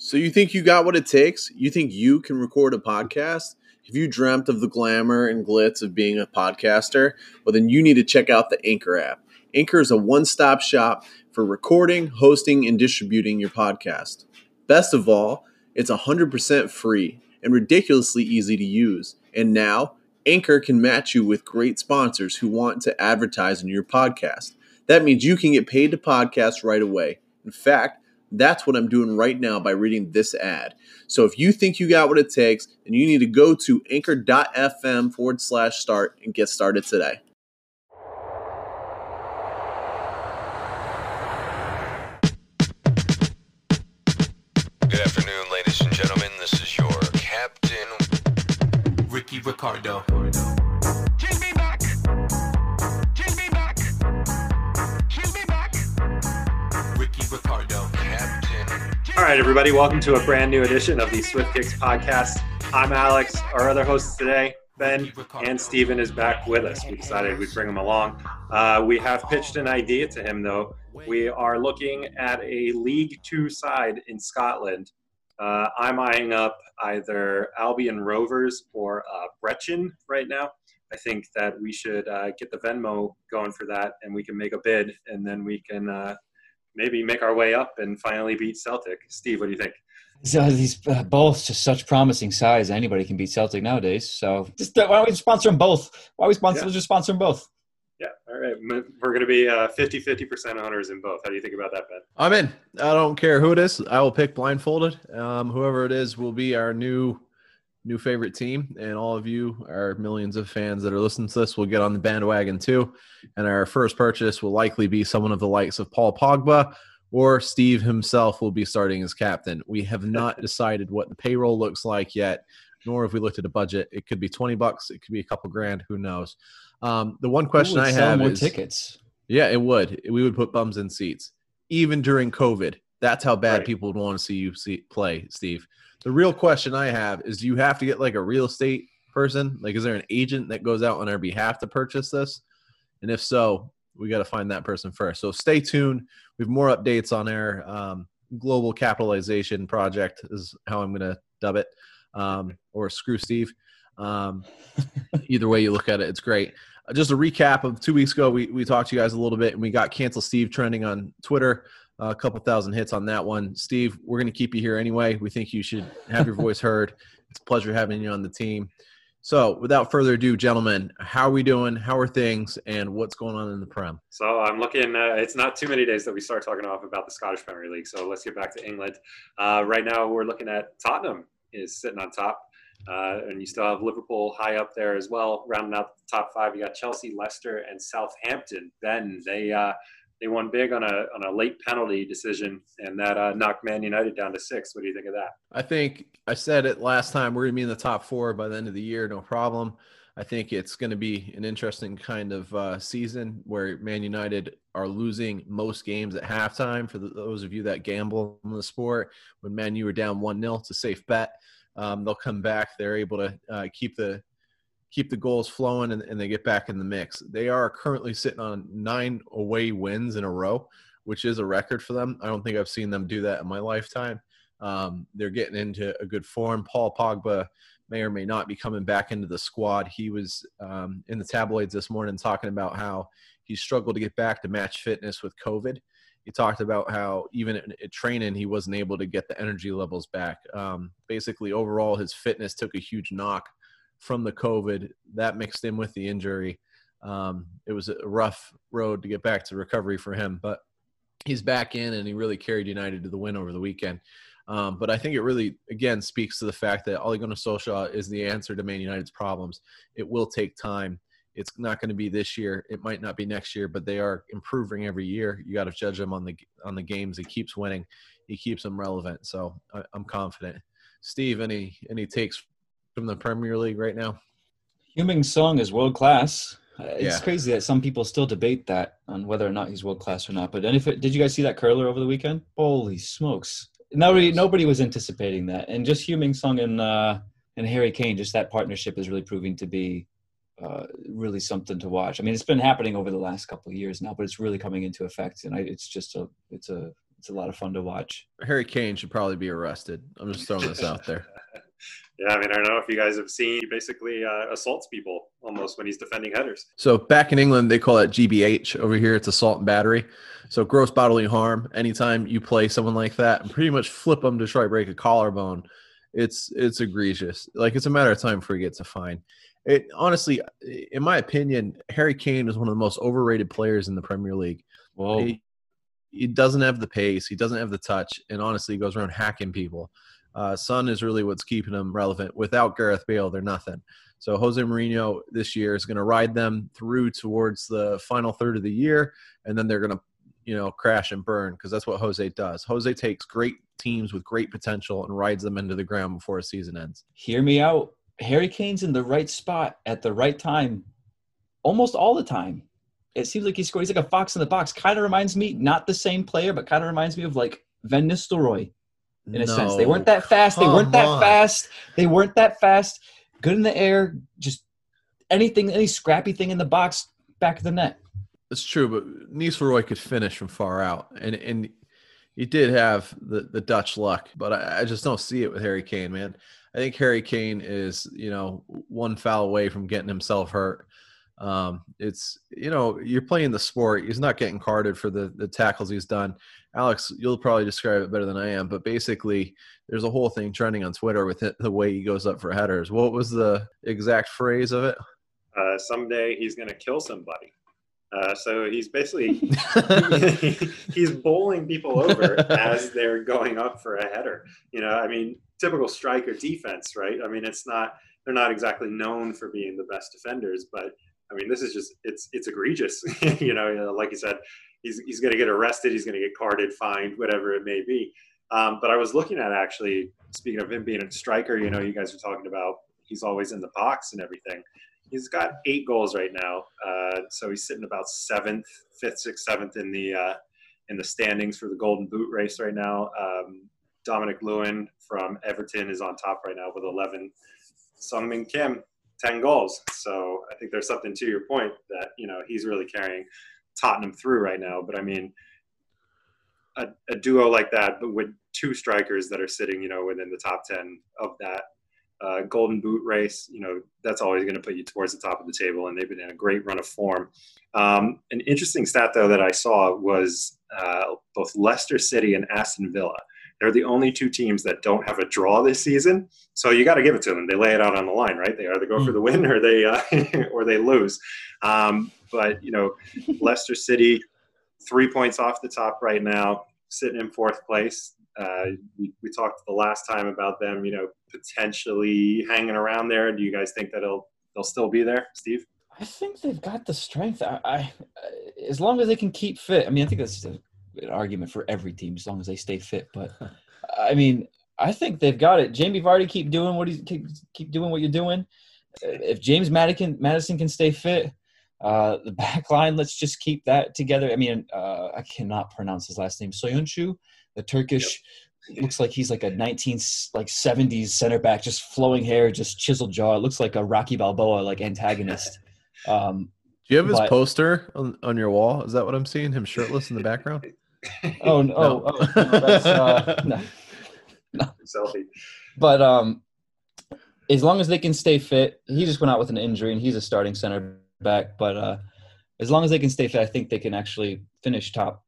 So you think you got what it takes? You think you can record a podcast? Have you dreamt of the glamour and glitz of being a podcaster? Well, then you need to check out the Anchor app. Anchor is a one-stop shop for recording, hosting, and distributing your podcast. Best of all, it's 100% free and ridiculously easy to use. And now, Anchor can match you with great sponsors who want to advertise in your podcast. That means you can get paid to podcast right away. In fact, that's what I'm doing right now by reading this ad. So if you think you got what it takes, then you need to go to anchor.fm/start and get started today. Good afternoon, ladies and gentlemen. This is your Captain Ricky Ricardo. Give me back. Give me back. Give me back. Ricky Ricardo. Captain. All right, everybody, welcome to a brand new edition of the Swift Kicks podcast. I'm Alex. Our other hosts today, Ben and Steven, is back with us. We decided we'd bring him along. We have pitched an idea to him, though. We are looking at a League Two side in Scotland. I'm eyeing up either Albion Rovers or Brechin right now. I think that we should get the Venmo going for that, and we can make a bid, and then we can maybe make our way up and finally beat Celtic. Steve, what do you think? So these both just such promising size. Anybody can beat Celtic nowadays. So just why don't we sponsor them both? Just sponsor them both? Yeah, all right. We're going to be 50% owners in both. How do you think about that, Ben? I'm in. I don't care who it is. I will pick blindfolded. Whoever it is will be our new favorite team, and all of you, our millions of fans that are listening to this, will get on the bandwagon too. And our first purchase will likely be someone of the likes of Paul Pogba, or Steve himself will be starting as captain. We have not decided what the payroll looks like yet, nor have we looked at a budget. It could be $20. It could be a couple grand. Who knows? The one question I have is tickets. Yeah, it would. We would put bums in seats, even during COVID. That's how bad people would want to see you play, Steve. The real question I have is, do you have to get like a real estate person? Like, is there an agent that goes out on our behalf to purchase this? And if so, we got to find that person first. So stay tuned. We have more updates on our global capitalization project is how I'm going to dub it, or screw Steve. Either way you look at it, it's great. Just a recap of 2 weeks ago, we talked to you guys a little bit, and we got Cancel Steve trending on Twitter. A couple thousand hits on that one. Steve, we're going to keep you here anyway. We think you should have your voice heard. It's a pleasure having you on the team. So without further ado, gentlemen, how are we doing? How are things? And what's going on in the Prem? So I'm looking, it's not too many days that we start talking off about the Scottish Premier League. So let's get back to England. Right now we're looking at Tottenham is sitting on top. And you still have Liverpool high up there as well. Rounding out the top five, you got Chelsea, Leicester, and Southampton. Then they won big on a late penalty decision, and that knocked Man United down to 6. What do you think of that? I think I said it last time. We're going to be in the top 4 by the end of the year, no problem. I think it's going to be an interesting kind of season where Man United are losing most games at halftime. For those of you that gamble on the sport, when Man U are down 1-0, it's a safe bet. They'll come back. They're able to keep the goals flowing, and they get back in the mix. They are currently sitting on 9 away wins in a row, which is a record for them. I don't think I've seen them do that in my lifetime. They're getting into a good form. Paul Pogba may or may not be coming back into the squad. He was in the tabloids this morning talking about how he struggled to get back to match fitness with COVID. He talked about how even at training, he wasn't able to get the energy levels back. Basically, overall, his fitness took a huge knock from the COVID. That mixed in with the injury. It was a rough road to get back to recovery for him, but he's back in, and he really carried United to the win over the weekend. But I think it really, again, speaks to the fact that Ole Gunnar Solskjaer is the answer to Man United's problems. It will take time. It's not going to be this year. It might not be next year, but they are improving every year. You got to judge them on the games. He keeps winning. He keeps them relevant. So I'm confident. Steve, any takes from the Premier League right now? Heung-min Son is world class. It's crazy that some people still debate that on whether or not he's world class or not. But did you guys see that curler over the weekend? Holy smokes! Nobody was anticipating that. And just Heung-min Son and Harry Kane, just that partnership is really proving to be really something to watch. I mean, it's been happening over the last couple of years now, but it's really coming into effect, and it's a It's a lot of fun to watch. Harry Kane should probably be arrested. I'm just throwing this out there. Yeah, I mean, I don't know if you guys have seen, he basically assaults people almost when he's defending headers. So back in England, they call that GBH. Over here, it's assault and battery. So gross bodily harm. Anytime you play someone like that and pretty much flip them to try to break a collarbone, it's egregious. Like, it's a matter of time before he gets a fine. It honestly, in my opinion, Harry Kane is one of the most overrated players in the Premier League. Well, He doesn't have the pace. He doesn't have the touch. And honestly, he goes around hacking people. Son is really what's keeping them relevant. Without Gareth Bale, they're nothing. So Jose Mourinho this year is going to ride them through towards the final third of the year, and then they're going to, crash and burn, because that's what Jose does. Jose takes great teams with great potential and rides them into the ground before a season ends. hear me out. Harry Kane's in the right spot at the right time almost all the time. It seems like he scored. He's like a fox in the box. Kind of reminds me, not the same player, but kind of reminds me of like Van Nistelrooy in a sense. They weren't that fast. They weren't that fast. Good in the air. Just anything, any scrappy thing in the box, back of the net. It's true, but Nistelrooy could finish from far out. And he did have the Dutch luck, but I just don't see it with Harry Kane, man. I think Harry Kane is, one foul away from getting himself hurt. It's, you're playing the sport. He's not getting carded for the tackles he's done. Alex, you'll probably describe it better than I am, but basically there's a whole thing trending on Twitter with the way he goes up for headers. What was the exact phrase of it? Someday he's going to kill somebody. So he's basically he's bowling people over as they're going up for a header. Typical striker defense, right? I mean, they're not exactly known for being the best defenders, but I mean, this is just it's egregious. Like you said, he's going to get arrested, he's going to get carded, fined, whatever it may be. But I was looking at, actually, speaking of him being a striker, you guys are talking about he's always in the box and everything. He's got 8 goals right now, so he's sitting about 7th, 5th, 6th, 7th in the standings for the Golden Boot race right now. Dominic Lewin from Everton is on top right now with 11. Sung-Min Kim, 10 goals. So I think there's something to your point that he's really carrying Tottenham through right now. But I mean, a duo like that, but with 2 strikers that are sitting within the top 10 of that Golden Boot race, that's always going to put you towards the top of the table, and they've been in a great run of form. An interesting stat, though, that I saw was both Leicester City and Aston Villa. They're the only 2 teams that don't have a draw this season, so you got to give it to them. They lay it out on the line, right? They either go for the win or they lose. But Leicester City, 3 points off the top right now, sitting in 4th place. We talked the last time about them, potentially hanging around there. Do you guys think that they'll still be there, Steve? I think they've got the strength. I as long as they can keep fit. I mean, I think that's an argument for every team, as long as they stay fit. But I mean, I think they've got it. Jamie Vardy, keep doing what you're doing. If James Madison can stay fit, the back line, let's just keep that together. I mean, I cannot pronounce his last name. Soyuncu, the Turkish. Yep. Looks like he's like a 70s center back, just flowing hair, just chiseled jaw. It looks like a Rocky Balboa antagonist. Do you have his poster on your wall? Is that what I'm seeing? Him shirtless in the background? No, that's no. Selfie. But as long as they can stay fit, he just went out with an injury, and he's a starting center back. But as long as they can stay fit, I think they can actually finish top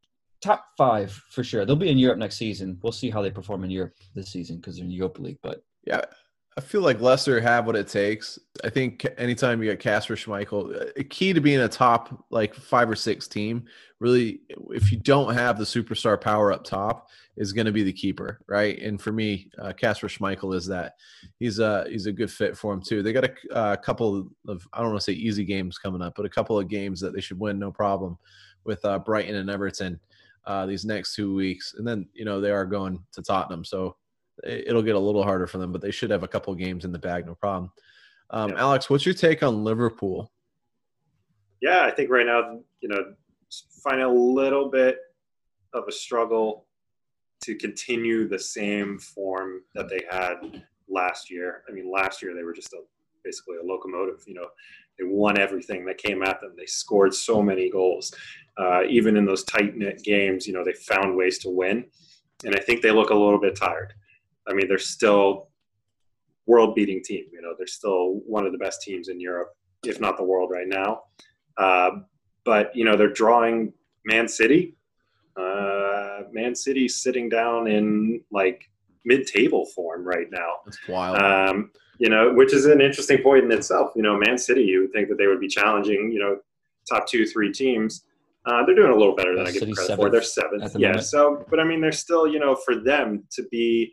5 for sure. They'll be in Europe next season. We'll see how they perform in Europe this season because they're in Europa League. But yeah, I feel like Leicester have what it takes. I think anytime you get Kasper Schmeichel, a key to being a top 5 or 6 team, really, if you don't have the superstar power up top, is going to be the keeper, right? And for me, Kasper Schmeichel is that. He's a good fit for him too. They got a couple of, I don't want to say easy games coming up, but a couple of games that they should win no problem with Brighton and Everton these next 2 weeks, and then they are going to Tottenham, so it'll get a little harder for them, but they should have a couple of games in the bag, no problem. Alex, what's your take on Liverpool? Yeah, I think right now, find a little bit of a struggle to continue the same form that they had last year. I mean, last year they were just basically a locomotive. They won everything that came at them. They scored so many goals. Even in those tight-knit games, they found ways to win. And I think they look a little bit tired. I mean, they're still world-beating team. They're still one of the best teams in Europe, if not the world right now. But they're drawing Man City. Man City's sitting down in like mid-table form right now. That's wild. Which is an interesting point in itself. Man City, you would think that they would be challenging, top 2-3 teams. They're doing a little better than I give them credit for. They're seventh. Yeah. Moment. So, but I mean, they're still, for them to be,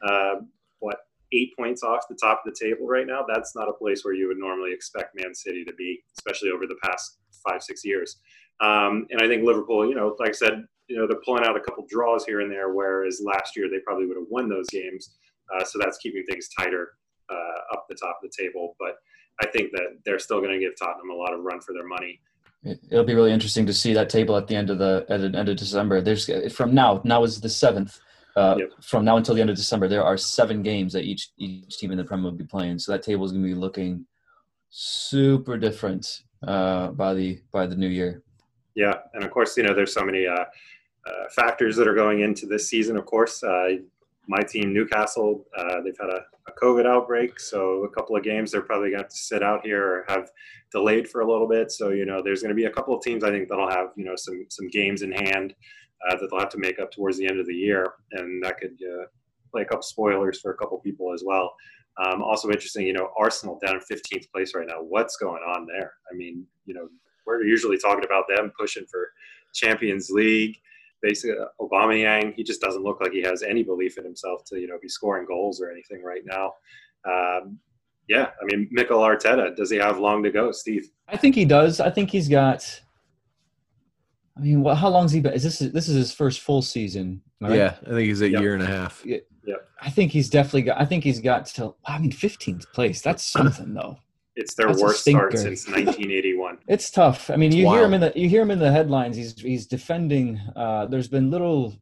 8 points off the top of the table right now, that's not a place where you would normally expect Man City to be, especially over the past 5-6 years. And I think Liverpool, like I said, they're pulling out a couple draws here and there, whereas last year they probably would have won those games. So that's keeping things tighter up the top of the table. But I think that they're still going to give Tottenham a lot of run for their money. It'll be really interesting to see that table at the end of December. There's from now is the 7th. From now until the end of December, there are 7 games that each team in the Premier will be playing. So that table is going to be looking super different by the new year. Yeah, and of course, there's so many factors that are going into this season. Of course, my team, Newcastle, they've had a COVID outbreak, so a couple of games they're probably going to have to sit out here or have delayed for a little bit. So there's going to be a couple of teams I think that'll have some games in hand that they'll have to make up towards the end of the year, and that could play a couple spoilers for a couple people as well. Also interesting, Arsenal down in 15th place right now. What's going on there? I mean, we're usually talking about them pushing for Champions League. Basically, Aubameyang, he just doesn't look like he has any belief in himself to, be scoring goals or anything right now. I mean, Mikel Arteta, does he have long to go, Steve? I think he does. I think he's got. I mean, how long's he been? This is his first full season, right? Yeah, I think he's a year and a half. Yeah. I think he's definitely got. I think he's got till. 15th place. That's something, though. It's their worst start since 1981. It's tough. I mean, you hear him in the headlines. He's defending. There's been little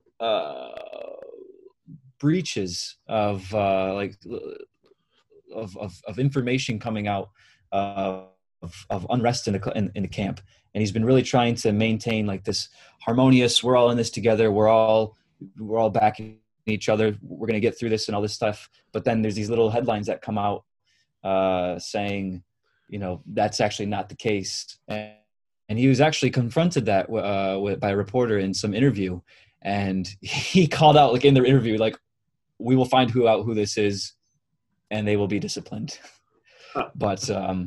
breaches of information coming out of unrest in the camp, and he's been really trying to maintain like this harmonious. We're all in this together. We're all backing each other. We're going to get through this and all this stuff. But then there's these little headlines that come out saying, that's actually not the case. And he was actually confronted that by a reporter in some interview. And he called out, like in their interview, like, we will find who this is and they will be disciplined. But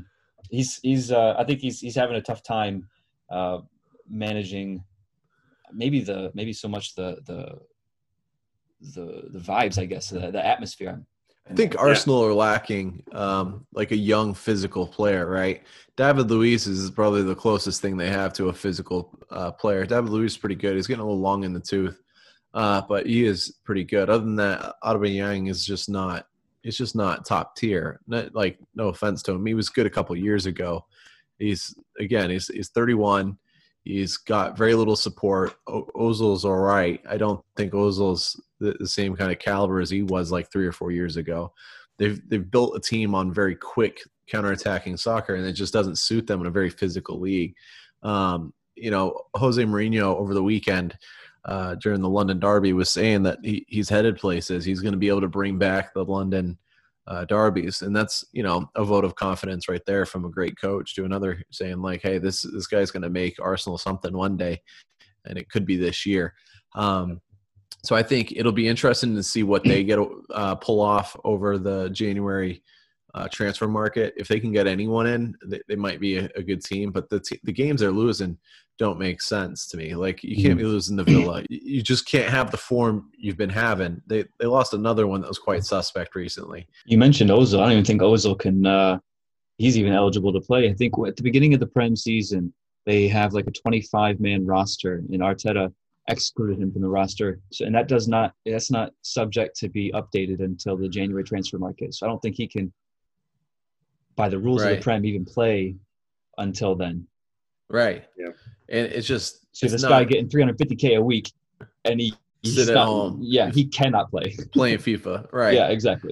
I think he's having a tough time managing maybe so much the vibes, I guess, the atmosphere. I think Arsenal are lacking like a young physical player, right? David Luiz is probably the closest thing they have to a physical player. David Luiz is pretty good. He's getting a little long in the tooth, but he is pretty good. Other than that, Aubameyang is just not. It's just not top tier. No offense to him, he was good a couple years ago. He's 31. He's got very little support. Ozil's all right. I don't think Ozil's the same kind of caliber as he was like 3 or 4 years ago. They've built a team on very quick counterattacking soccer, and it just doesn't suit them in a very physical league. Jose Mourinho over the weekend during the London Derby was saying that he's headed places. He's going to be able to bring back the London derbies, and that's a vote of confidence right there from a great coach to another, saying like, hey, this guy's going to make Arsenal something one day, and it could be this year. So I think it'll be interesting to see what they get pull off over the January transfer market. If they can get anyone in, they might be a good team. But the games they're losing don't make sense to me. Like, you can't be losing to Villa. You just can't have the form you've been having. They lost another one that was quite suspect recently. You mentioned Ozil. I don't even think Ozil can he's even eligible to play. I think at the beginning of the Prem season, they have like a 25-man roster, and Arteta excluded him from the roster. So, and that's not subject to be updated until the January transfer market. So I don't think he can, by the rules of the Prem, even play until then. Right. Yeah. And it's just guy getting $350K a week, and he's at home. Yeah, he cannot play. Playing FIFA. Right. Yeah, exactly.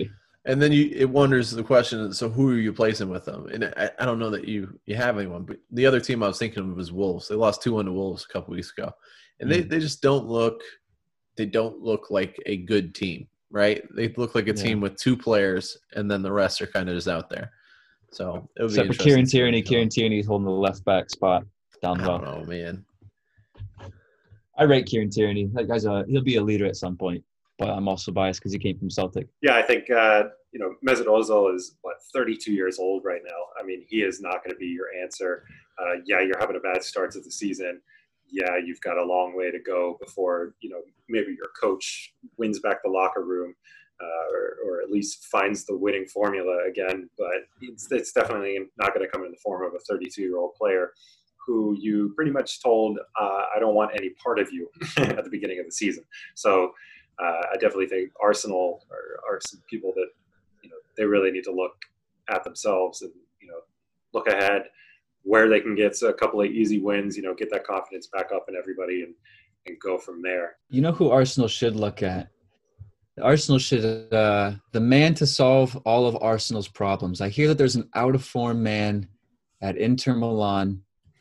And then it wonders the question, so who are you placing with them? And I don't know that you have anyone, but the other team I was thinking of was Wolves. They lost 2-1 to Wolves a couple weeks ago. And they just don't look like a good team, right? They look like a team with 2 players, and then the rest are kind of just out there. So it would be except for Kieran Tierney. Kieran Tierney's holding the left back spot down low. I don't know, man. I rate Kieran Tierney. That guy's he'll be a leader at some point. But I'm also biased because he came from Celtic. Yeah, I think Mesut Ozil is 32 years old right now. I mean, he is not going to be your answer. You're having a bad start to the season. Yeah, you've got a long way to go before maybe your coach wins back the locker room, or at least finds the winning formula again. But it's definitely not going to come in the form of a 32-year-old player who you pretty much told, I don't want any part of you at the beginning of the season. So. I definitely think Arsenal are some people that they really need to look at themselves and look ahead where they can get a couple of easy wins, get that confidence back up in everybody and go from there. You know who Arsenal should look at? Arsenal should the man to solve all of Arsenal's problems. I hear that there's an out of form man at Inter Milan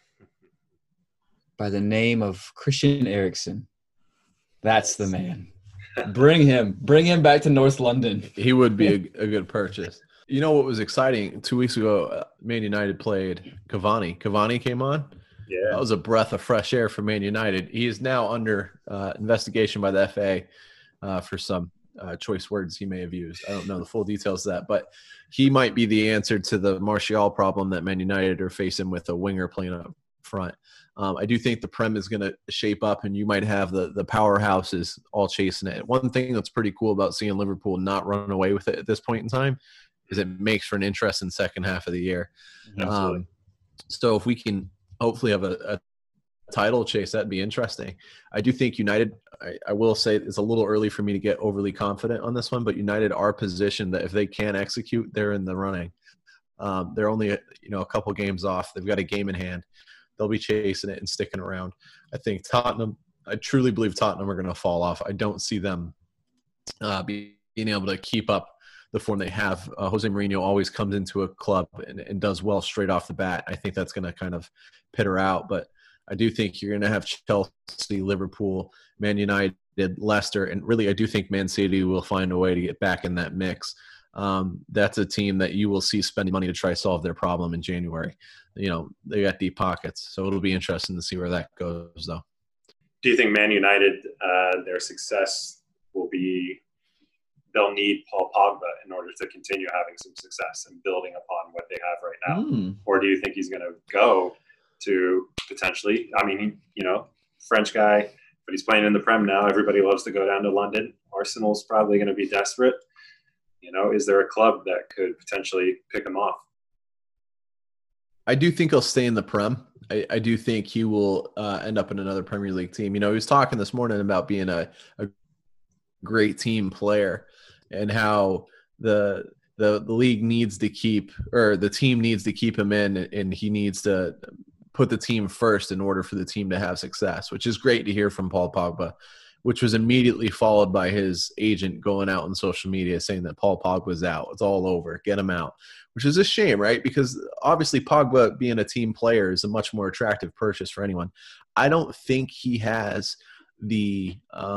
by the name of Christian Eriksen. That's the man. Bring him back to North London. He would be a good purchase. You know what was exciting? 2 weeks ago, Man United played Cavani. Cavani came on. Yeah, that was a breath of fresh air for Man United. He is now under investigation by the FA for some choice words he may have used. I don't know the full details of that, but he might be the answer to the Martial problem that Man United are facing with a winger playing up front. I do think the Prem is going to shape up, and you might have the powerhouses all chasing it. One thing that's pretty cool about seeing Liverpool not run away with it at this point in time is it makes for an interesting second half of the year. So if we can hopefully have a title chase, that'd be interesting. I do think United, I will say it's a little early for me to get overly confident on this one, but United are positioned that if they can execute, they're in the running. They're only a couple games off. They've got a game in hand. They'll be chasing it and sticking around. I think Tottenham, I truly believe Tottenham are going to fall off. I don't see them being able to keep up the form they have. Jose Mourinho always comes into a club and does well straight off the bat. I think that's going to kind of peter out. But I do think you're going to have Chelsea, Liverpool, Man United, Leicester, and really I do think Man City will find a way to get back in that mix. That's a team that you will see spending money to try to solve their problem in January. They got deep pockets, so it'll be interesting to see where that goes, though. Do you think Man United, their success will be they'll need Paul Pogba in order to continue having some success and building upon what they have right now? Or do you think he's going to go to potentially, French guy, but he's playing in the Prem now. Everybody loves to go down to London. Arsenal's probably going to be desperate. Is there a club that could potentially pick him off? I do think he'll stay in the Prem. I do think he will end up in another Premier League team. He was talking this morning about being a great team player and how the league needs to keep, or the team needs to keep him in, and he needs to put the team first in order for the team to have success, which is great to hear from Paul Pogba, which was immediately followed by his agent going out on social media saying that Paul Pogba's out. It's all over. Get him out, which is a shame, right? Because obviously Pogba being a team player is a much more attractive purchase for anyone. I don't think he has the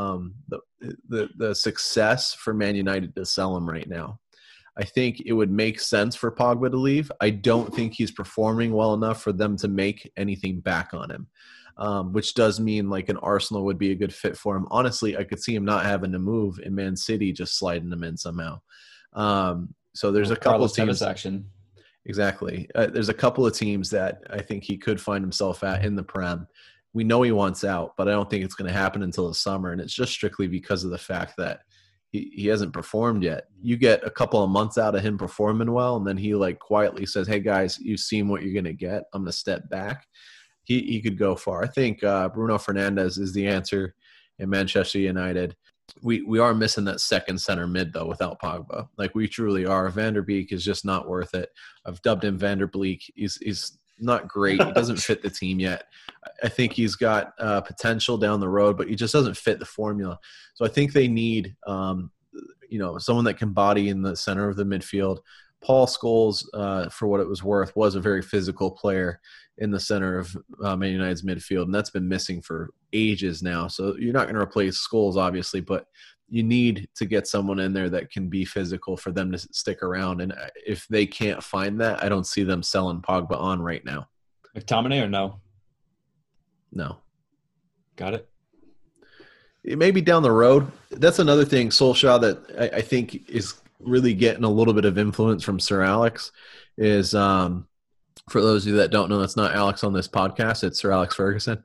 success for Man United to sell him right now. I think it would make sense for Pogba to leave. I don't think he's performing well enough for them to make anything back on him. Which does mean like an Arsenal would be a good fit for him. Honestly, I could see him not having to move in Man City, just sliding him in somehow. So there's a couple of teams. Action. Exactly. There's a couple of teams that I think he could find himself at in the Prem. We know he wants out, but I don't think it's going to happen until the summer. And it's just strictly because of the fact that he hasn't performed yet. You get a couple of months out of him performing well, and then he like quietly says, "Hey guys, you've seen what you're going to get. I'm going to step back." He could go far. I think Bruno Fernandes is the answer in Manchester United. We are missing that second center mid, though, without Pogba. Like, we truly are. Van der Beek is just not worth it. I've dubbed him Van der Bleek. He's not great. He doesn't fit the team yet. I think he's got potential down the road, but he just doesn't fit the formula. So I think they need someone that can body in the center of the midfield. Paul Scholes, for what it was worth, was a very physical player in the center of Man United's midfield, and that's been missing for ages now. So you're not going to replace Scholes, obviously, but you need to get someone in there that can be physical for them to stick around. And if they can't find that, I don't see them selling Pogba on right now. McTominay or no? No. Got it. It may be down the road. That's another thing, Solskjaer, that I think is really getting a little bit of influence from Sir Alex is, for those of you that don't know, that's not Alex on this podcast. It's Sir Alex Ferguson.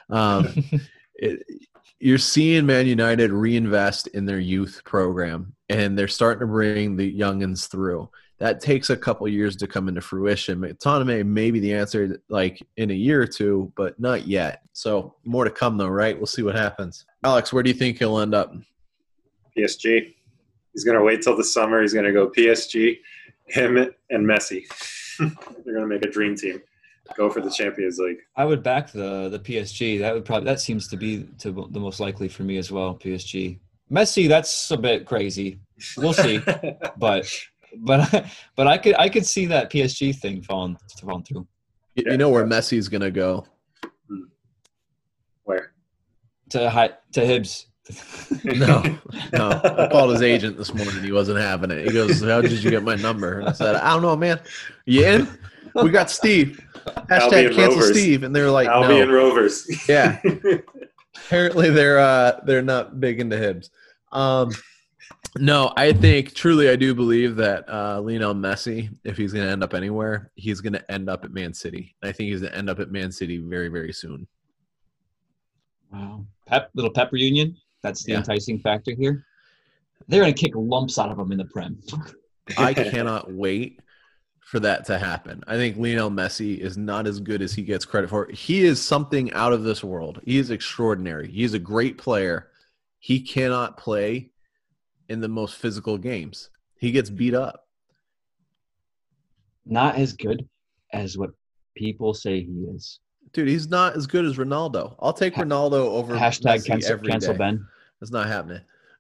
You're seeing Man United reinvest in their youth program, and they're starting to bring the youngins through. That takes a couple years to come into fruition. McTominay may be the answer like in a year or two, but not yet. So more to come though, right? We'll see what happens. Alex, where do you think he'll end up? PSG. He's going to wait till the summer. He's going to go PSG, him and Messi. They're going to make a dream team. Go for the Champions League. I would back the PSG. That seems to be the most likely for me as well. PSG, Messi. That's a bit crazy. We'll see, but I could see that PSG thing falling through. You know where Messi's gonna go? Where? To Hibs. No. I called his agent this morning. He wasn't having it. He goes, "How did you get my number?" And I said, "I don't know, man. You in? We got Steve. Hashtag cancel Rovers. Steve." And they're like, Albion "No." Rovers. Yeah. Apparently they're not big into Hibs. No, I think truly I do believe that Lionel Messi, if he's going to end up anywhere, he's going to end up at Man City. I think he's going to end up at Man City very, very soon. Wow. Little pep reunion. That's the enticing factor here. They're going to kick lumps out of them in the Prem. I cannot wait for that to happen. I think Lionel Messi is not as good as he gets credit for. He is something out of this world. He is extraordinary. He is a great player. He cannot play in the most physical games. He gets beat up. Not as good as what people say he is. Dude, he's not as good as Ronaldo. I'll take Ronaldo over Hashtag Messi cancel day. Ben. That's not happening.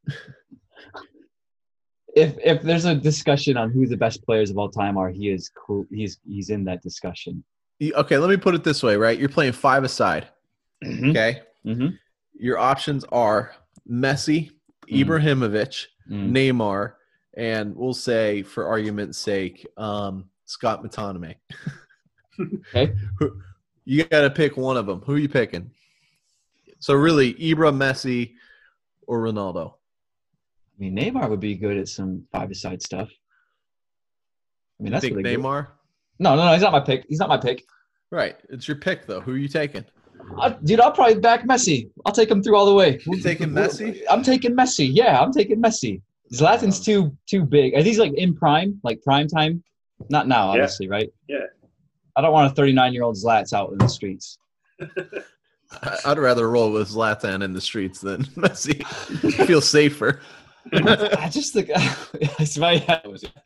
If there's a discussion on who the best players of all time are, he is cool. He's in that discussion. Okay, let me put it this way, right? You're playing five-a-side. Mm-hmm. Okay? Mm-hmm. Your options are Messi, Ibrahimovic, Neymar, and we'll say, for argument's sake, Scott McTominay. Okay. You got to pick one of them. Who are you picking? So really, Ibra, Messi, or Ronaldo? I mean, Neymar would be good at some five-a-side stuff. I mean, that's think really Neymar? Good. No, he's not my pick. He's not my pick. Right. It's your pick, though. Who are you taking? Dude, I'll probably back Messi. I'll take him through all the way. You taking Messi? I'm taking Messi. Yeah, I'm taking Messi. Zlatan's too big. Are these like in prime, like prime time? Not now, obviously, right? Yeah. I don't want a 39-year-old Zlats out in the streets. I'd rather roll with Zlatan in the streets than Messi. I feel safer. I just think it's my head.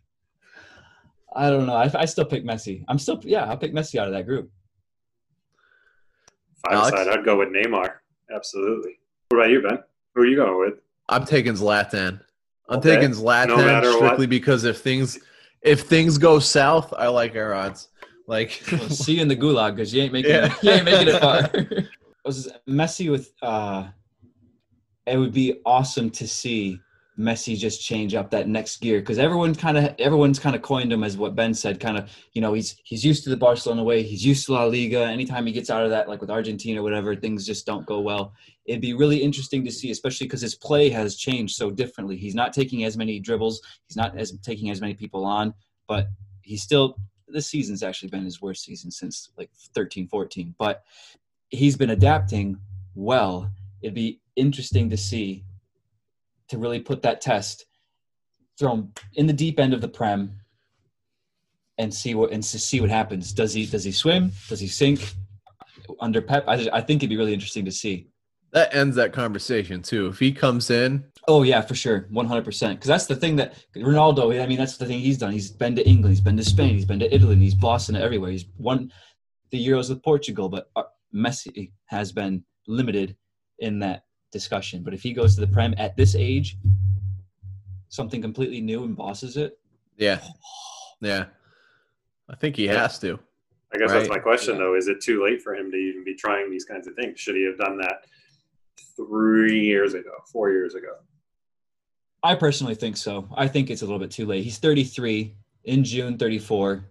I don't know. I still pick Messi. I'll pick Messi out of that group. Five-a-side, I'd go with Neymar. Absolutely. What about you, Ben? Who are you going with? I'm taking Zlatan. I'm taking Zlatan strictly because if things go south, I like our odds. Like, well, see you in the gulag because you ain't making it far. Messi with it would be awesome to see Messi just change up that next gear because everyone's kind of coined him as what Ben said, kind of, he's used to the Barcelona way, he's used to La Liga. Anytime he gets out of that, like with Argentina or whatever, things just don't go well. It'd be really interesting to see, especially because his play has changed so differently. He's not taking as many dribbles, he's not taking as many people on, but he's still. This season's actually been his worst season since like 13-14, but he's been adapting well. It'd be interesting to see, to really put that test, throw him in the deep end of the Prem and see what happens. Does he swim? Does he sink under Pep? I think it'd be really interesting to see. That ends that conversation too. If he comes in. Oh yeah, for sure. 100%. Because that's the thing that Ronaldo, I mean, that's the thing he's done. He's been to England, he's been to Spain, he's been to Italy, and he's bossing it everywhere. He's won the Euros with Portugal, but Messi has been limited in that discussion. But if he goes to the Prem at this age, something completely new and bosses it. Yeah. Yeah. I think he has to. I guess that's Right. my question, though. Is it too late for him to even be trying these kinds of things? Should he have done that 3 years ago, 4 years ago? I personally think so. I think it's a little bit too late. He's 33, in June 34.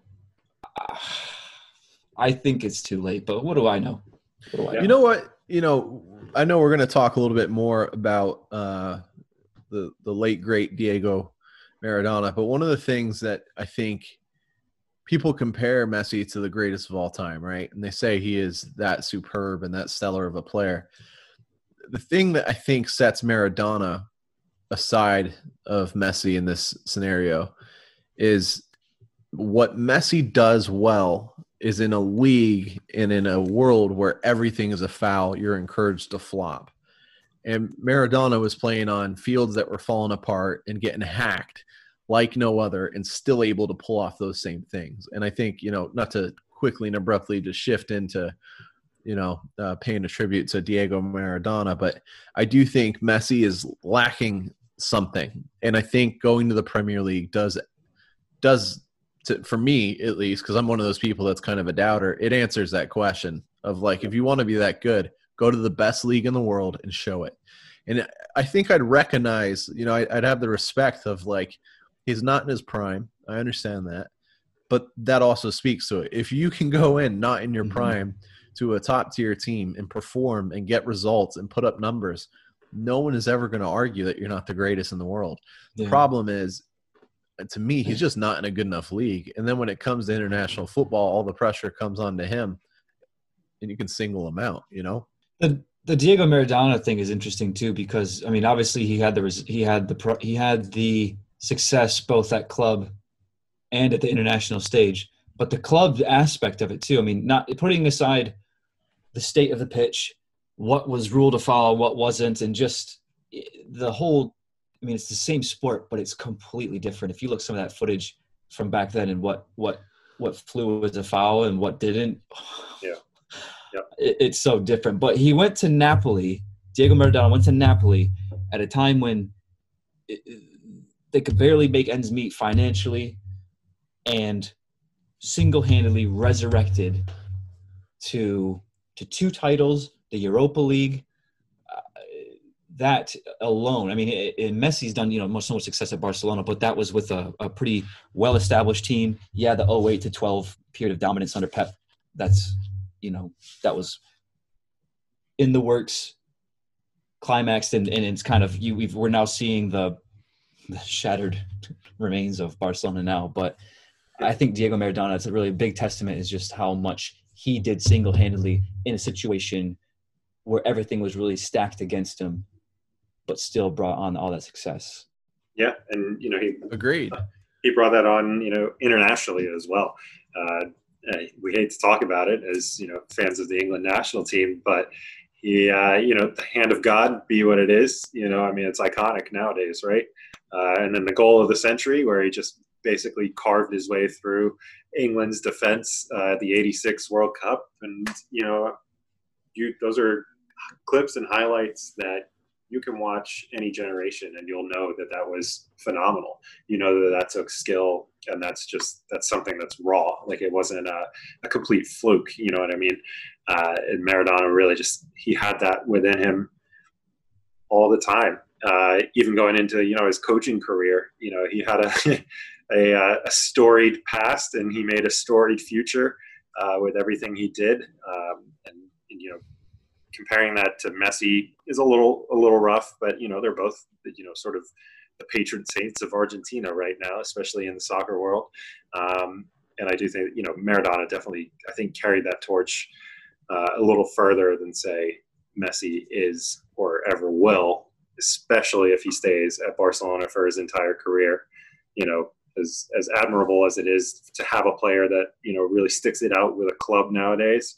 I think it's too late, but what do I know? You know what? I know we're going to talk a little bit more about the late, great Diego Maradona, but one of the things that I think people compare Messi to the greatest of all time, right? And they say he is that superb and that stellar of a player. The thing that I think sets Maradona aside of Messi in this scenario is what Messi does well is in a league and in a world where everything is a foul, you're encouraged to flop. And Maradona was playing on fields that were falling apart and getting hacked like no other and still able to pull off those same things. And I think, not to quickly and abruptly just shift into, paying a tribute to Diego Maradona, but I do think Messi is lacking something. And I think going to the Premier League does for me at least, because I'm one of those people that's kind of a doubter, it answers that question of like, if you want to be that good, go to the best league in the world and show it. And I think I'd recognize, I'd have the respect of like, he's not in his prime. I understand that. But that also speaks to it. If you can go in, not in your prime, to a top tier team and perform and get results and put up numbers, no one is ever going to argue that you're not the greatest in the world. The problem is, to me, he's just not in a good enough league. And then when it comes to international football, all the pressure comes onto him, and you can single him out. The Diego Maradona thing is interesting too, because I mean, obviously he had the success both at club and at the international stage, but the club aspect of it too. I mean, not putting aside the state of the pitch, what was ruled a foul, what wasn't, and just the whole. I mean, it's the same sport, but it's completely different. If you look some of that footage from back then and what flew as a foul and what didn't, it's so different. But he went to Napoli. Diego Maradona went to Napoli at a time when they could barely make ends meet financially, and single-handedly resurrected to 2 titles, the Europa League. That alone, I mean, Messi's done, so much success at Barcelona, but that was with a pretty well-established team. Yeah, the 08 to 12 period of dominance under Pep, that's, that was in the works, climaxed, and it's kind of, we're now seeing the shattered remains of Barcelona now. But I think Diego Maradona, it's a really big testament, is just how much he did single-handedly in a situation where everything was really stacked against him, but still brought on all that success. Yeah, and he agreed. He brought that on, internationally as well. We hate to talk about it as fans of the England national team, but he, the hand of God be what it is. I mean, it's iconic nowadays, right? And then the goal of the century, where he just basically carved his way through England's defense at the '86 World Cup, and those are clips and highlights that you can watch any generation and you'll know that was phenomenal. That took skill, and that's something that's raw. Like, it wasn't a complete fluke. You know what I mean? And Maradona really he had that within him all the time. Even going into, his coaching career, he had a storied past, and he made a storied future with everything he did. And comparing that to Messi is a little rough, but they're both sort of the patron saints of Argentina right now, especially in the soccer world. And I do think Maradona definitely, I think, carried that torch a little further than, say, Messi is or ever will, especially if he stays at Barcelona for his entire career. As admirable as it is to have a player that really sticks it out with a club nowadays.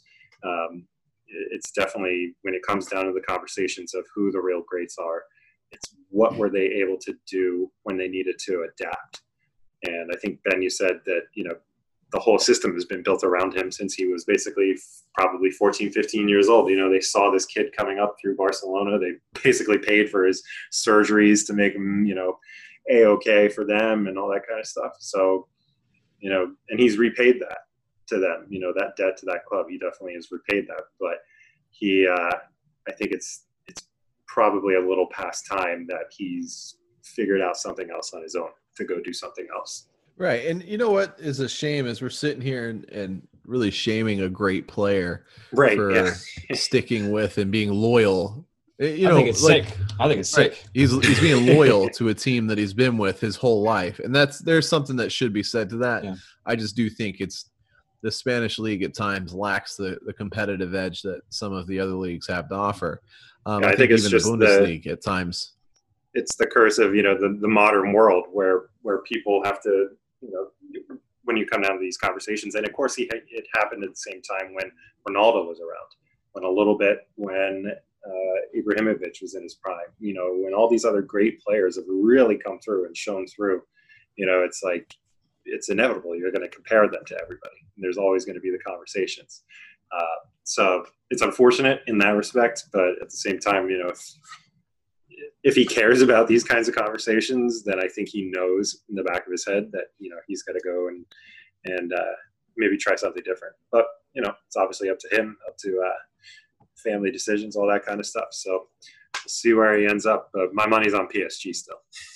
It's definitely, when it comes down to the conversations of who the real greats are, it's what were they able to do when they needed to adapt. And I think, Ben, you said that, the whole system has been built around him since he was basically probably 14, 15 years old. They saw this kid coming up through Barcelona. They basically paid for his surgeries to make him, A-okay for them and all that kind of stuff. So, and he's repaid that to them, that debt to that club. He definitely has repaid that, but I think it's probably a little past time that he's figured out something else on his own to go do something else. Right. And you know what is a shame is we're sitting here and really shaming a great player for sticking with and being loyal. I think it's sick. I think it's sick. He's being loyal to a team that he's been with his whole life. And there's something that should be said to that. Yeah. I just do think the Spanish league at times lacks the competitive edge that some of the other leagues have to offer. I think it's even just the Bundesliga at times. It's the curse of, the modern world where people have to, when you come down to these conversations. And of course it happened at the same time when Ronaldo was around, when Ibrahimovic was in his prime, when all these other great players have really come through and shown through, it's like, it's inevitable. You're going to compare them to everybody. And there's always going to be the conversations. So it's unfortunate in that respect, but at the same time, if he cares about these kinds of conversations, then I think he knows in the back of his head that, he's got to go and maybe try something different. But, it's obviously up to him, up to family decisions, all that kind of stuff. So we'll see where he ends up. But my money's on PSG still.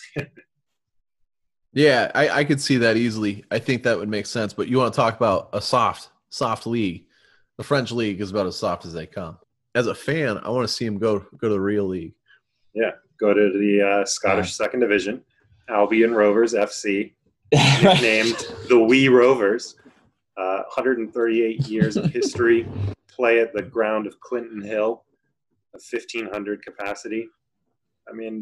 Yeah, I could see that easily. I think that would make sense. But you want to talk about a soft league. The French league is about as soft as they come. As a fan, I want to see him go to the real league. Yeah, go to the Scottish Second Division, Albion Rovers FC, named the Wee Rovers. 138 years of history. Play at the ground of Clinton Hill, a 1,500 capacity. I mean,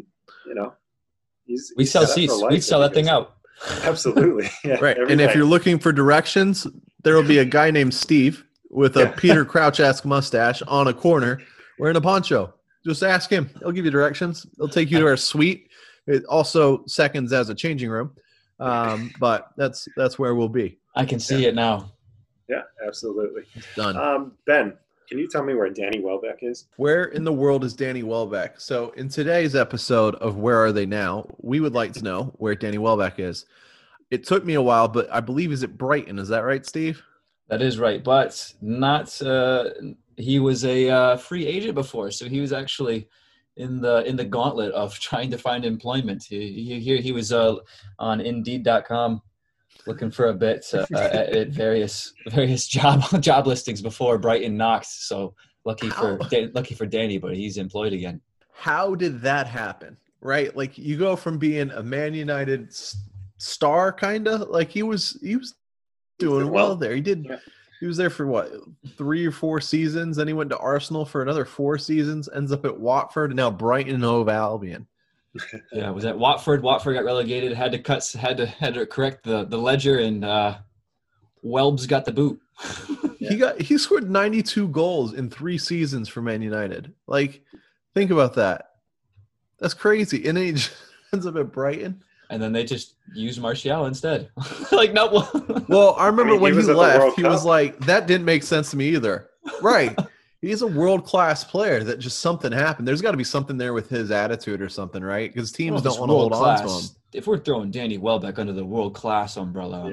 we sell seats. We sell that thing out. Absolutely. Yeah, right. And if you're looking for directions, there will be a guy named Steve with a Peter Crouch-esque mustache on a corner wearing a poncho. Just ask him. He'll give you directions. He'll take you to our suite. It also seconds as a changing room. But that's where we'll be. I can see it now. Yeah, absolutely. It's done. Ben, can you tell me where Danny Welbeck is? Where in the world is Danny Welbeck? So in today's episode of Where Are They Now, we would like to know where Danny Welbeck is. It took me a while, but I believe he's at Brighton. Is that right, Steve? That is right, but not he was a free agent before, so he was actually in the gauntlet of trying to find employment. He was on Indeed.com looking for a bit at various job listings before Brighton knocked. So lucky for Danny, but he's employed again. How did that happen? Right, like you go from being a Man United star, kind of like he was doing well there. He did. Yeah. He was there for what, 3 or 4 seasons. Then he went to Arsenal for another 4 seasons. Ends up at Watford and now Brighton and Hove Albion. Yeah, was at Watford. Watford got relegated. Had to correct the ledger, and Welbs got the boot. He scored 92 goals in 3 seasons for Man United. Like, think about that. That's crazy. And then he just ends up at Brighton. And then they just used Martial instead. Like, no. Well, I remember when he left, he was like, that didn't make sense to me either. Right. He's a world-class player that just something happened. There's got to be something there with his attitude or something, right? Because teams don't want to hold on to him. If we're throwing Danny Welbeck under the world-class umbrella,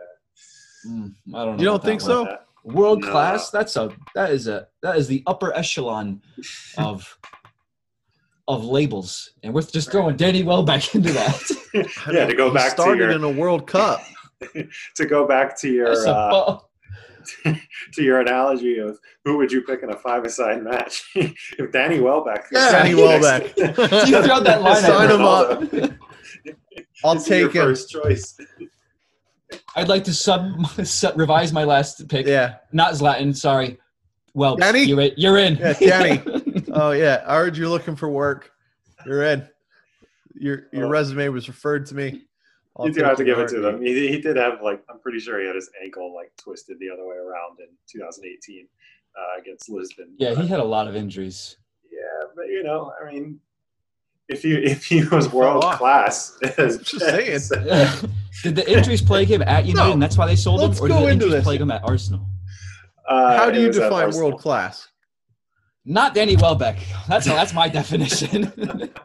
I don't know. You don't think so? World-class? That is the upper echelon of labels, and we're just throwing Danny Welbeck into that. Yeah, to go back to started in a World Cup. To go back to your to your analogy of who would you pick in a 5-a-side match? If Danny Welbeck, Danny Welbeck, you throw that line, sign him up. I'll take him. First choice. I'd like to revise my last pick. Yeah, not Zlatan. Sorry. Well, Danny, you're in. Yeah, Danny. Oh yeah, I heard you're looking for work. You're in. Your resume was referred to me. You do have to give it to them. He did have, like, I'm pretty sure he had his ankle like twisted the other way around in 2018 against Lisbon. Yeah, he had a lot of injuries. Yeah, but I mean, if he was world class, just saying. Did the injuries plague him at United, and that's why they sold him, or did the injuries plague him at Arsenal? How do you define world class? Not Danny Welbeck. That's my definition.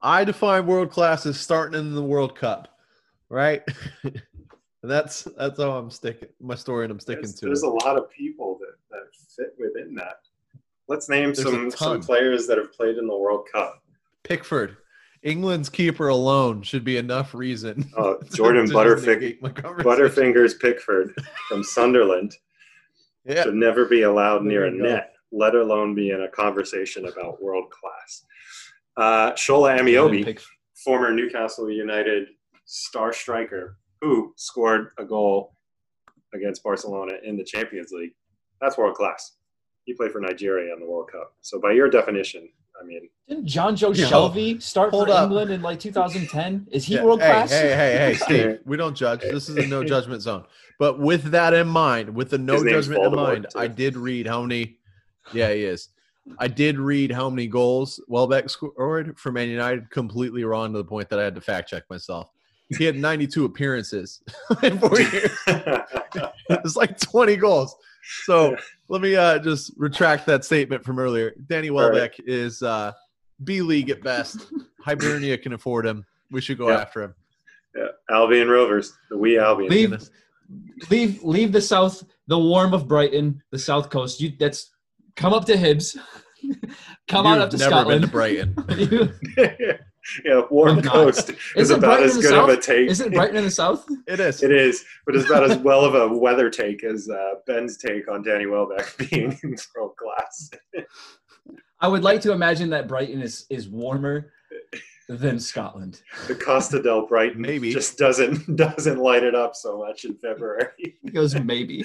I define world class as starting in the World Cup, right? And that's how I'm sticking my story, and I'm sticking to There's it. a lot of people that fit within that. Let's name There's some players that have played in the World Cup. Pickford, England's keeper alone should be enough reason. Oh, Jordan Butterfingers Butterfingers Pickford from Sunderland should never be allowed near a net, let alone be in a conversation about world class. Shola Amiobi, former Newcastle United star striker, who scored a goal against Barcelona in the Champions League. That's world class. He played for Nigeria in the World Cup. So by your definition, I mean, didn't John Joe Shelby start for England in like 2010? Is he world class? Hey, Steve, we don't judge. This is a no judgment zone. But with that in mind, with the no judgment in mind, I did read how many. Yeah, he is. I did read how many goals Welbeck scored for Man United, completely wrong to the point that I had to fact check myself. He had 92 appearances in 4 years. It's like 20 goals. So let me just retract that statement from earlier. Danny Welbeck is B-League at best. Hibernia can afford him. We should go after him. Yeah, Albion Rovers, the wee Albion. Leave the south, the warm of Brighton, the south coast. Come up to Hibs. Come on up to Scotland. Never been to Brighton. Yeah, warm coast is about as good of a take. Is it Brighton in the south? It is. It is, but it's about as well of a weather take as Ben's take on Danny Welbeck being in world class. I would like to imagine that Brighton is warmer than Scotland. The Costa del Brighton maybe just doesn't light it up so much in February. He goes maybe.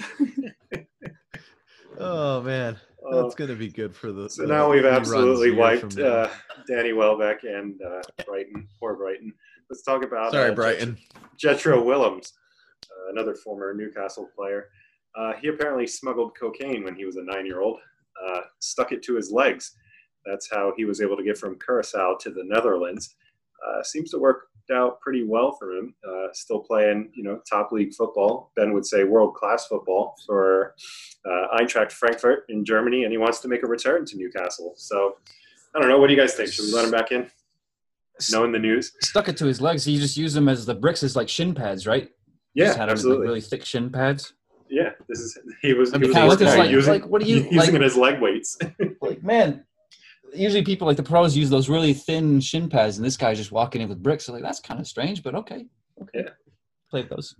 Oh man, that's gonna be good for the. So now we've absolutely wiped Danny Welbeck and Brighton. Poor Brighton. Let's talk about Brighton. Jetro Willems, another former Newcastle player. He apparently smuggled cocaine when he was a 9-year-old. Stuck it to his legs. That's how he was able to get from Curacao to the Netherlands. Seems to work out pretty well for him. Still playing, top league football. Ben would say world-class football for Eintracht Frankfurt in Germany, and he wants to make a return to Newcastle. So I don't know. What do you guys think? Should we let him back in? Knowing the news? Stuck it to his legs. He just used them as the bricks as like shin pads, right? Yeah, just had absolutely. Like really thick shin pads. Yeah, he was using it as leg weights. Like, man, usually people like the pros use those really thin shin pads, and this guy's just walking in with bricks. So like, that's kind of strange, but okay. Yeah. Play those.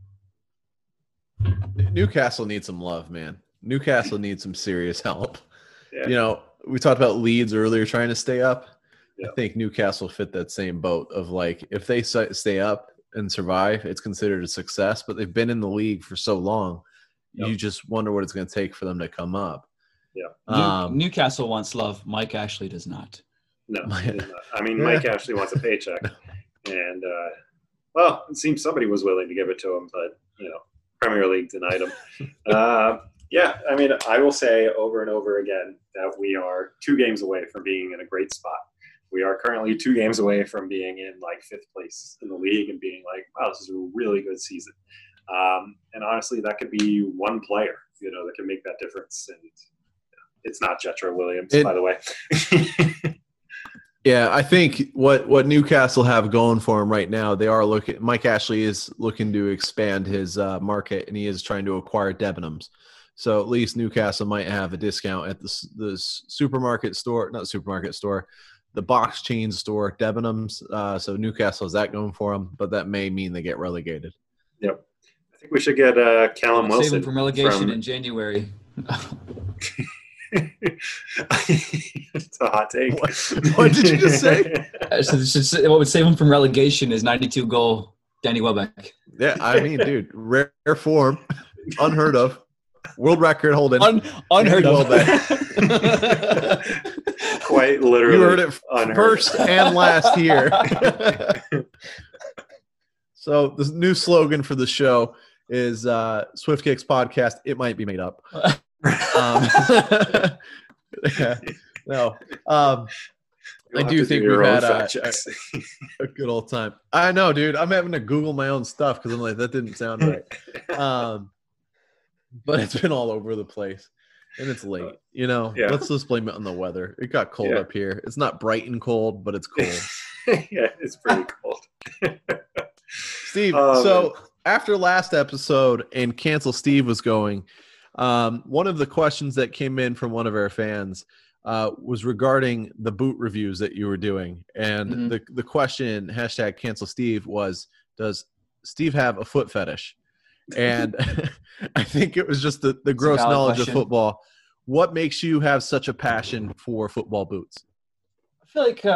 Newcastle needs some love, man. Newcastle needs some serious help. Yeah. We talked about Leeds earlier trying to stay up. Yeah. I think Newcastle fit that same boat of like, if they stay up and survive, it's considered a success, but they've been in the league for so long. Yep. You just wonder what it's going to take for them to come up. Yeah. Newcastle wants love. Mike Ashley does not. No, he does not. I mean, Mike Ashley wants a paycheck. And, well, it seems somebody was willing to give it to him, but, Premier League denied him. Yeah, I mean, I will say over and over again that we are 2 games away from being in a great spot. We are currently 2 games away from being in like 5th place in the league and being like, wow, this is a really good season. And honestly, that could be one player, that can make that difference. And it's not Jetro Williams, by the way. Yeah, I think what Newcastle have going for him right now, they are looking. Mike Ashley is looking to expand his market, and he is trying to acquire Debenhams. So at least Newcastle might have a discount at the supermarket store, not supermarket store, the box chain store, Debenhams. So Newcastle has that going for them, but that may mean they get relegated. Yep. I think we should get Callum Wilson. Save him from relegation in January. It's a hot take. What did you just say? What would save him from relegation is 92-goal Danny Welbeck. Yeah, I mean, dude, rare form, unheard of, world record holding, unheard of. Quite literally, you heard it first and last here. So the new slogan for the show is Swift Kicks Podcast. It might be made up. Yeah, no. I do think we've had a good old time. I know, dude. I'm having to Google my own stuff because I'm like, that didn't sound right. But it's been all over the place, and it's late. Yeah. Let's just blame it on the weather. It got cold up here. It's not bright and cold, but it's cold. Yeah, it's pretty cold. Steve, Oh, so after last episode and Cancel Steve was going, one of the questions that came in from one of our fans was regarding the boot reviews that you were doing. And the question, hashtag Cancel Steve, was, does Steve have a foot fetish? And I think it was just the gross knowledge question. of football. What makes you have such a passion for football boots? I feel like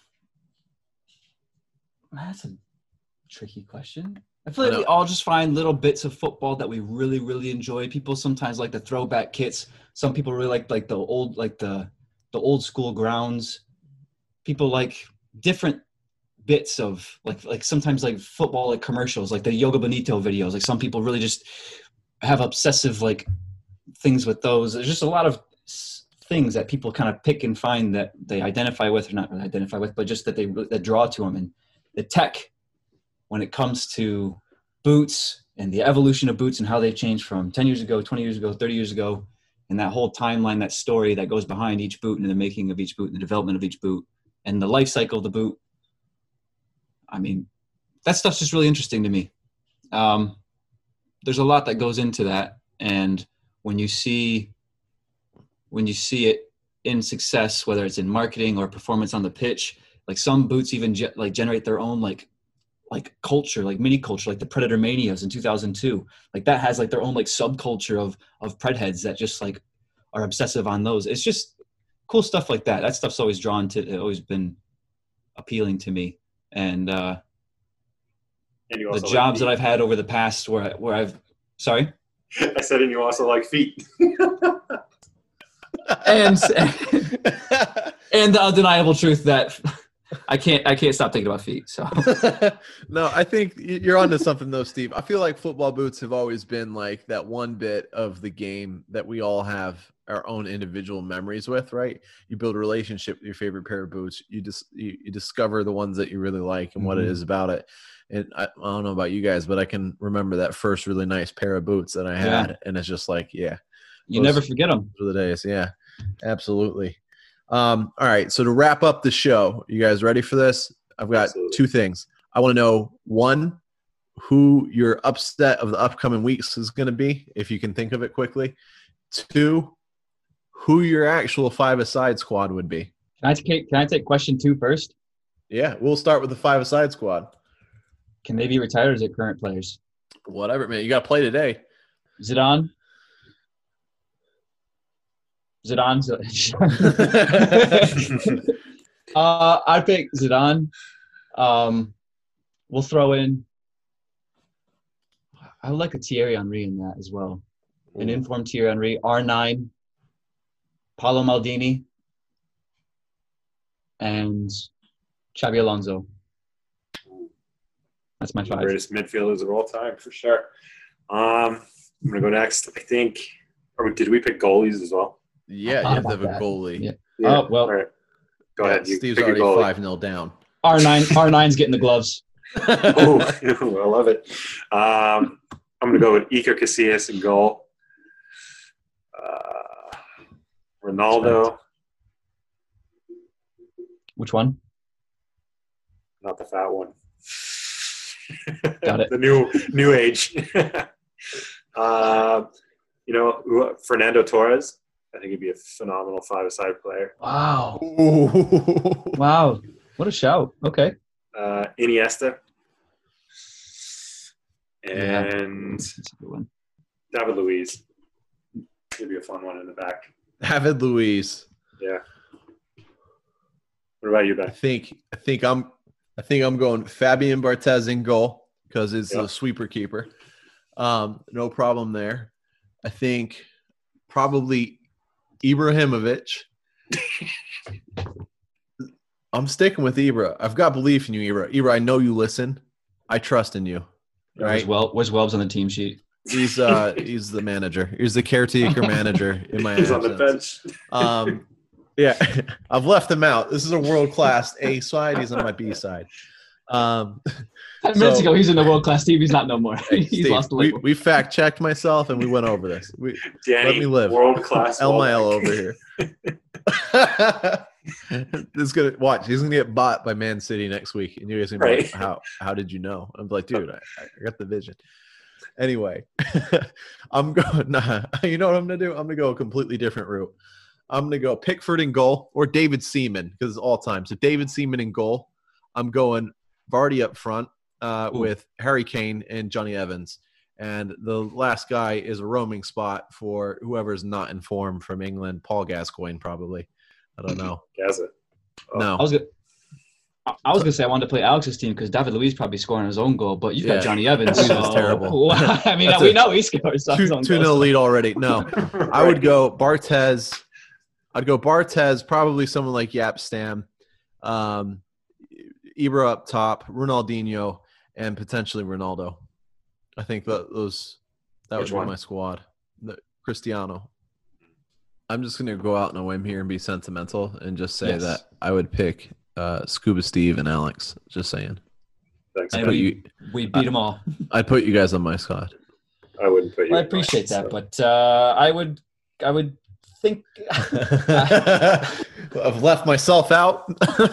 that's a tricky question. I feel like we all just find little bits of football that we really, really enjoy. People sometimes like the throwback kits. Some people really like the old, like the old school grounds. People like different bits of like sometimes like football, like commercials, like the Yoga Bonito videos. Like some people really just have obsessive like things with those. There's just a lot of things that people kind of pick and find that they identify with, or not really identify with, but just that that draw to them. And the tech, when it comes to boots and the evolution of boots and how they've changed from 10 years ago, 20 years ago, 30 years ago, and that whole timeline, that story that goes behind each boot and the making of each boot and the development of each boot and the life cycle of the boot. I mean, that stuff's just really interesting to me. There's a lot that goes into that. And when you see it in success, whether it's in marketing or performance on the pitch, like some boots even generate their own like culture, like mini culture, like the Predator Manias in 2002. Like that has like their own like subculture of pred heads that just like are obsessive on those. It's just cool stuff like that. That stuff's always always been appealing to me. And the jobs that I've had over the past where I've sorry? I said, and you also like feet. and the undeniable truth that I can't stop thinking about feet. So no, I think you're onto something though, Steve. I feel like football boots have always been like that one bit of the game that we all have our own individual memories with, right? You build a relationship with your favorite pair of boots. You discover the ones that you really like and what it is about it. And I don't know about you guys, but I can remember that first really nice pair of boots that I had, and it's just like, yeah, you never forget them for the days. Yeah, absolutely. All right, so to wrap up the show, you guys ready for this? I've got two things. I want to know, one, who your upset of the upcoming weeks is going to be, if you can think of it quickly. Two, who your actual five-a-side squad would be. Can I take question 2 first? Yeah, we'll start with the five-a-side squad. Can they be retired or is it current players? Whatever, man. You got to play today. Zidane. I pick Zidane. We'll throw in. I like a Thierry Henry in that as well. An informed Thierry Henry. R9. Paolo Maldini. And Xabi Alonso. That's my 5. Greatest midfielders of all time, for sure. I'm going to go next. I think, did we pick goalies as well? Yeah, you have to have a goalie. Yeah. Yeah. Oh, well. All right. Go ahead. You Steve's pick already a goalie. 5-0 down. R9's getting the gloves. Ooh, I love it. I'm going to go with Iker Casillas in goal. Ronaldo. Which one? Not the fat one. Got it. The new age. Fernando Torres. I think he'd be a phenomenal five-a-side player. Wow. Wow. What a shout. Okay. Iniesta. And That's a good one. David Luiz. It'd be a fun one in the back. David Luiz. Yeah. What about you, Ben? I think I'm going Fabian Barthez in goal because it's the sweeper keeper. No problem there. I think probably Ibrahimovic. I'm sticking with Ibra. I've got belief in you, Ibra. Ibra, I know you listen. I trust in you. Right? Where's Welbs on the team sheet? He's the manager. He's the caretaker manager in my He's absence. on the bench. Yeah, I've left him out. This is a world-class A side. He's on my B side. 10 minutes ago, he's in the world-class team. He's not no more. He's Steve, lost the label. we fact-checked myself, and we went over this. Danny, Let me live. world-class. LML over here. This gonna watch. He's gonna get bought by Man City next week, and you guys gonna be like, "How did you know?" I'm like, "Dude, I got the vision." Anyway, I'm going. Nah, you know what I'm gonna do? I'm gonna go a completely different route. I'm gonna go Pickford in goal or David Seaman because it's all time. So David Seaman in goal. I'm going Vardy up front with Harry Kane and Johnny Evans. And the last guy is a roaming spot for whoever's not in form from England. Paul Gascoigne, probably. I don't know. Gasset. Oh. No. I was gonna say I wanted to play Alex's team because David Luiz probably scoring his own goal, but you've got Johnny Evans. That's So, terrible. I mean, we know he scores his own 2-0 goals. lead already. No, I would go Barthez. I'd go Barthez, probably someone like Yap Stam, Ibra up top, Ronaldinho, and potentially Ronaldo. I think that would be my squad. Cristiano. I'm just going to go out on a whim here and be sentimental and just say that I would pick Scuba Steve and Alex. Just saying. Thanks. We beat them all. I'd put you guys on my squad. I wouldn't put you. I appreciate that, but I would think I've left myself out.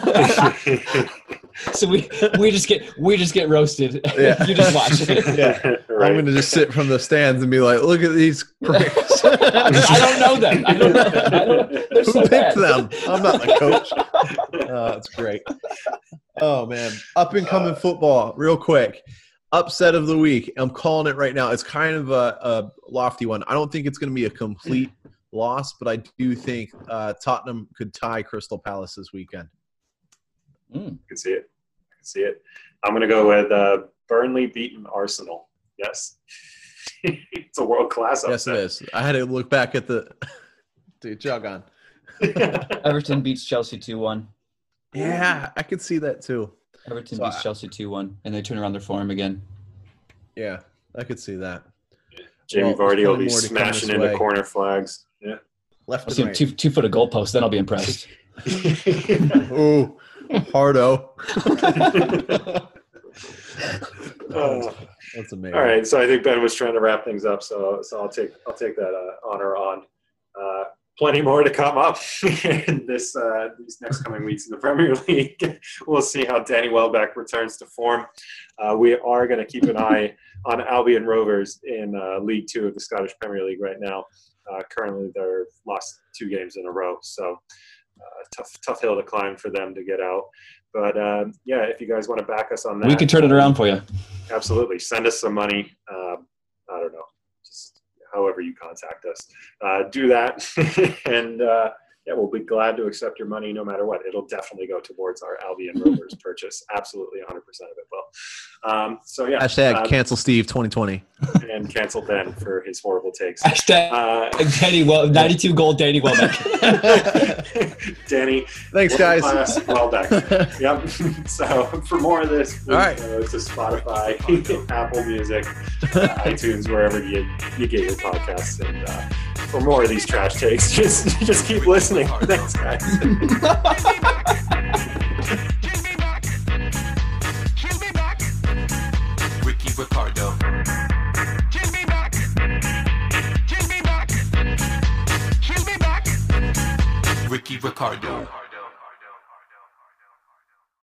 So we just get roasted. Yeah. You just watch it. Yeah. Right. I'm going to just sit from the stands and be like, look at these pricks. I don't know them. I don't know them. They're Who so picked bad. them? I'm not the coach. It's great. Oh, man. Up and coming football, real quick. Upset of the week. I'm calling it right now. It's kind of a lofty one. I don't think it's going to be a complete loss, but I do think Tottenham could tie Crystal Palace this weekend. I can see it. I'm going to go with Burnley beating Arsenal. Yes. It's a world-class upset. Yes, it is. I had to look back at the – dude, jog on. Everton beats Chelsea 2-1. Yeah, I could see that too. Everton beats Chelsea 2-1, and they turn around their form again. Yeah, I could see that. Jamie Well, Vardy will be there's plenty more to come smashing this into way. corner flags. Yeah. Left I'll see and him right. 2 foot of goalpost, then I'll be impressed. Ooh, hardo. That's amazing. All right, so I think Ben was trying to wrap things up, so I'll take that honor on. Plenty more to come up in these next coming weeks in the Premier League. We'll see how Danny Welbeck returns to form. We are going to keep an eye on Albion Rovers in League 2 of the Scottish Premier League right now. Currently, they've lost 2 games in a row, so tough hill to climb for them to get out. But if you guys want to back us on that, We can turn it around for you. Absolutely. Send us some money. I don't know, just however you contact us. Do that. And we'll be glad to accept your money no matter what. It'll definitely go towards our Albion Rovers purchase. Absolutely 100% of it will. Hashtag cancel Steve 2020. And cancel Ben for his horrible takes. Hashtag Danny 92 goal Danny Welbeck. Danny. Thanks, guys. Welbeck. Yep. So for more of this, please All right. go to Spotify, Apple Music, iTunes, wherever you get your podcasts. And for more of these trash takes, just keep listening. Thanks, guys. She'll be back. Ricky Ricardo. She'll be back. She'll be back. She'll be back. Ricky Ricardo.